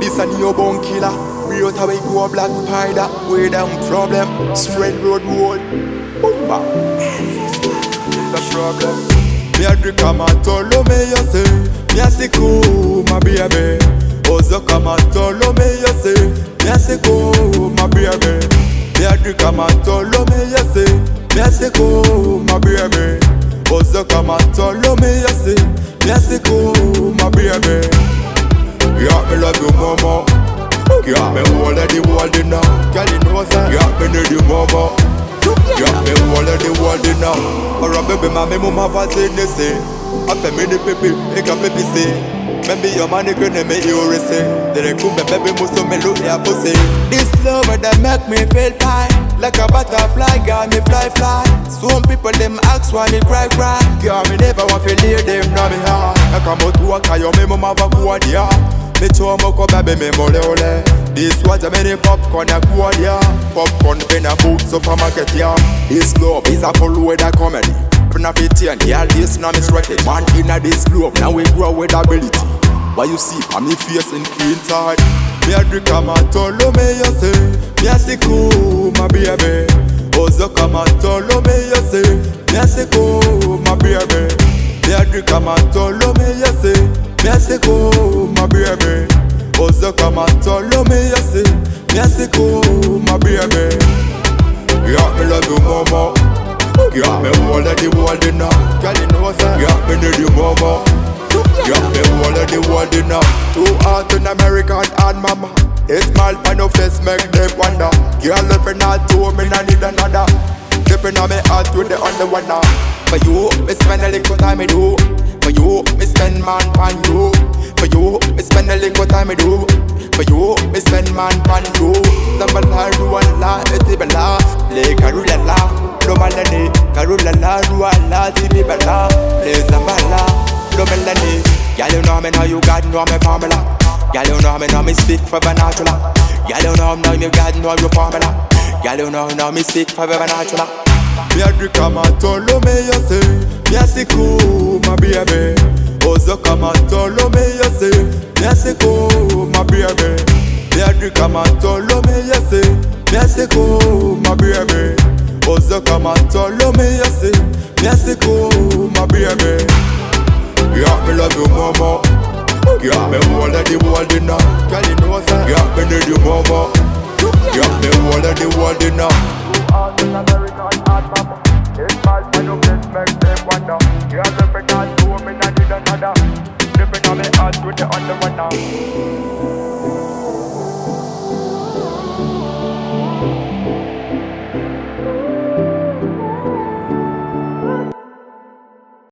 This a new bone killer. We out away go a black spider. Way down problem. Spread road wall. Boom bam. The problem. Me a drink a man tolo me you say. Me a sick my baby. Ozo come and tolo me you say. Me a sick my baby. Me a drink a man tolo me you say. Me a sick my baby. Ozo come and tolo me you say. Me a sick my baby. Yeah, me love you mama. Yeah, me all of the world now. Girl, you know say. Yeah, me need you mama. Yeah, me all of the world now. Alright, baby, my mama va say ne say. Après me de pepe, et quand pepe say. Maybe your money gonna make you say. Then I come baby, muso me look ya pussy. This love that make me feel fine. Like a butterfly, got me fly. Some people them ask why me cry. Girl, me never want to leave them now me heart. I come out to work, I me mama va kuwa dia. Me chow mo ko baby me mole ole. This was a many popcorn a kuwa dia. Popcorn in a boot supermarket ya. This love is a full with a comedy. Now fit and yeah, this now me sweating. Man inna this globe, now we grow with ability. What you see, I'm me face in inside. Me a drink a man tolo me you say. Me a sick my baby. Ozo come and tolo me you say. Me a sick my baby. Me a drink a man tolo me you say. Me a sick my baby. Ozo come and tolo me you say. Me a sick my baby. Yeah, me love you mama. Yeah, me all of the world now. Girl, you know say. Yeah, me need you mama. Yeah, me all of the world now. Too hard in America and mama. A smile on your face make them wonder. Girl, looking at two, me not need another. Dipping on me heart with the underwater now. For you, me spend a little time me do. For you, me spend man pan you. For you, me spend a little time me do. For you, me spend man pan you. Zambala, ruala, etibala, le karulala. Romalani, Karulala, Ruala, Tibibala, Les Zambala, Romalani. Girl, you know me now, you got know me formula. Girl, you know me now, me speak for vernacular. Girl, you know me now, you got know your formula. Girl, you know now, me speak for vernacular. Me a drink a man tolo me you say. Me a sick my baby. Ozo come and tolo me you say. Me a sick my baby. Me a drink a man tolo me you say. Me a sick my baby. Ozo come and tolo me you say. Me a sick my baby. Yeah, me love you mama. Yeah, me all of the world now. Girl, you know say. Yeah, me need you mama. Yeah, me all of the world now. Too hard in America and mama. It's bad for your place make them wonder. Yeah, the pregnant two, me not need another. Dipping on me heart with the underwater.